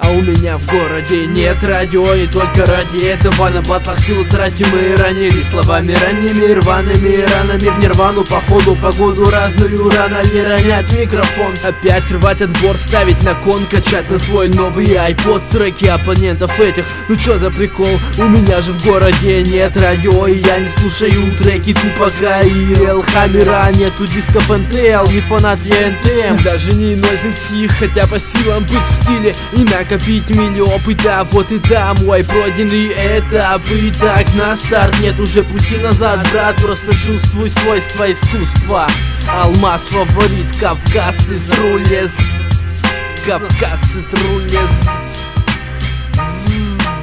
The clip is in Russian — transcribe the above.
А у меня в городе нет радио, и только ради этого на батлах силу тратим. Мы ранили словами ранними, рваными ранами в нирвану. Походу погоду разную, рано не ронять микрофон. Опять рвать отбор, ставить на кон, качать на свой новый iPod треки оппонентов этих. Ну чё за прикол, у меня же в городе нет радио, и я не слушаю треки Тупака и Элхамера. Нету дисков НТЛ, не фанат я НТМ. Даже не носим сих, хотя по силам быть в стиле и накопить миллион опыта. Вот и да, мой пройденный этап. И так на старт нет уже пути назад, брат. Просто чувствуй свойства искусства. Алмаз фаворит, Кавказ из Трулес. Кавказ из Трулес.